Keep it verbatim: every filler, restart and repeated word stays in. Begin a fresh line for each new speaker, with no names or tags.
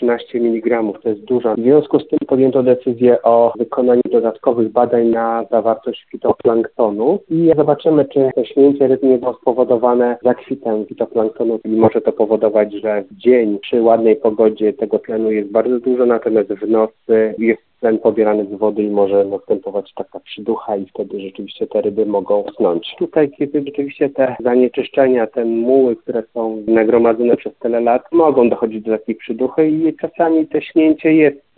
trzynaście miligramów, to jest dużo. W związku z tym podjęto decyzję o wykonaniu dodatkowych badań na zawartość fitoplanktonu i zobaczymy, czy śnięcie ryb nie było spowodowane zakwitem fitoplanktonu i może to powodować, że w dzień przy ładnej pogodzie tego tlenu jest bardzo dużo, natomiast w nocy jest tlen pobierany z wody i może następować taka przyducha i wtedy rzeczywiście te ryby mogą usnąć. Tutaj, kiedy rzeczywiście te zanieczyszczenia, te muły, które są nagromadzone przez tyle lat, mogą dochodzić do takiej przyduchy i czasami to śnięcie jest